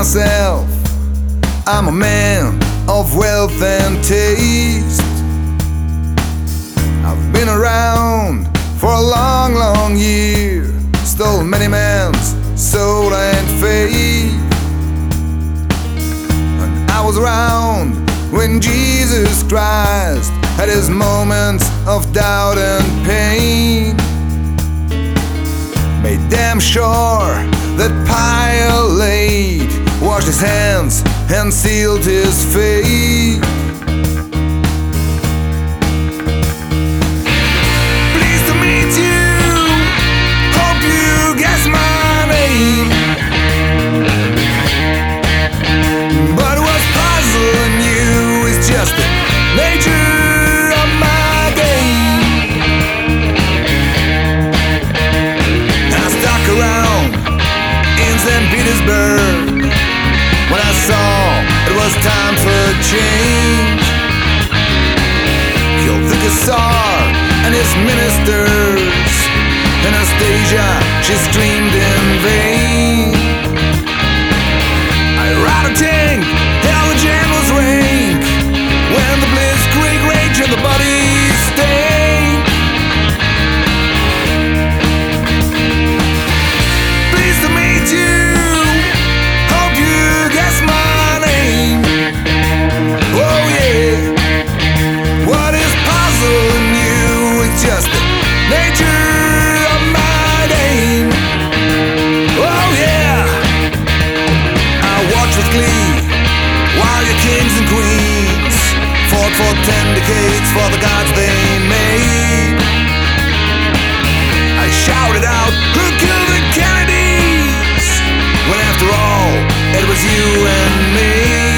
myself, I'm a man of wealth and taste. I've been around for a long, long year, stole many men's soul and faith. And I was around when Jesus Christ had his moments of doubt and pain. Made damn sure that Pilate washed his hands and sealed his fate. Pleased to meet you, hope you guess my name. But what's puzzling you is just the nature of my game. I stuck around in St. Petersburg when I saw it was time for change. Killed the Tsar and his ministers. Anastasia, she screamed in vain. I ride a tank, hell the generals rank when the blitzkrieg rage and the bodies stain. Pleased to meet you, hope you guess my name. Oh yeah, what is puzzling you is just the nature of my game. Oh yeah, I watch with glee while your kings and queens fought for 10 decades for the gods they made. I shouted out, who killed the Kennedys? When after all, it was you and me.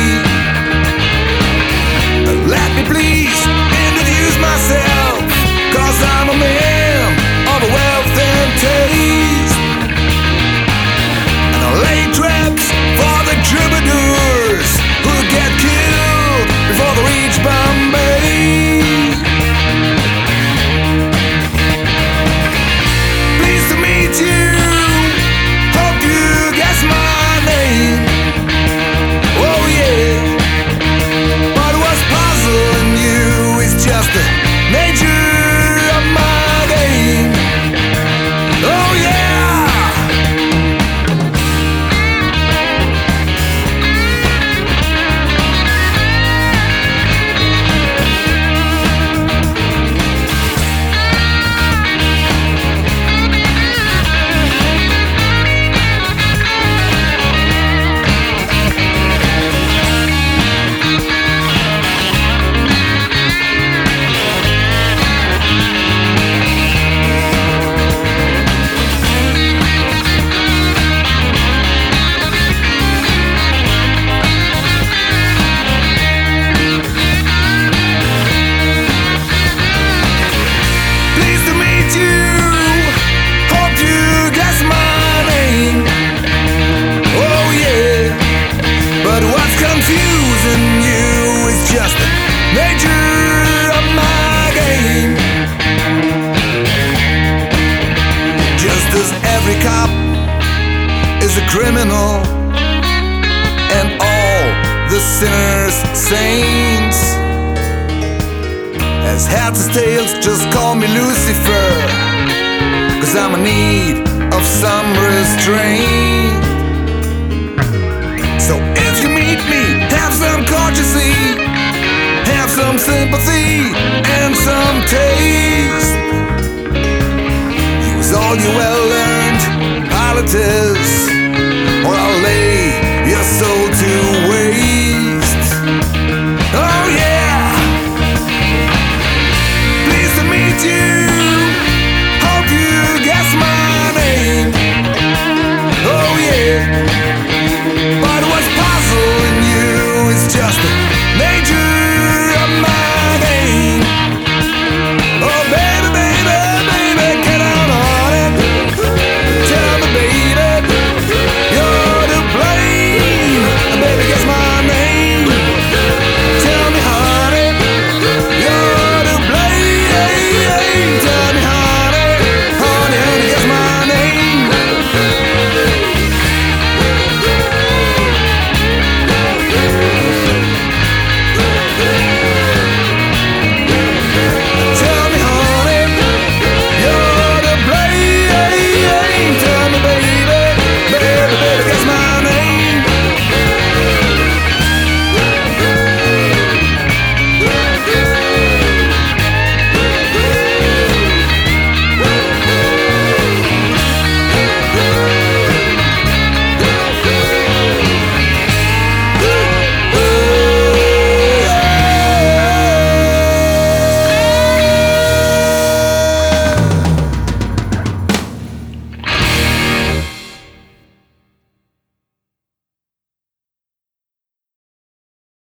Let me please introduce myself, 'cause I'm a man of wealth and taste. And I lay traps for the troubadours who get killed before they reach Bombay. Pleased to meet you, hope you guess my name. Oh yeah, but what's puzzling you is just the nature of my game. Oh yeah. Pleased to meet you, hope you guess my name. Oh yeah, but what's confusing you is just the nature of my game. Just as every cop is a criminal and all the sinners saints, as heads and tails, just call me Lucifer, 'cause I'm in need of some restraint. So if you meet me, have some courtesy, have some sympathy and some taste. Use all your well-learned qualities, or I'll lay your soul to waste. Oh yeah, pleased to meet you, hope you guess my name. Oh yeah, but what's puzzling you is just the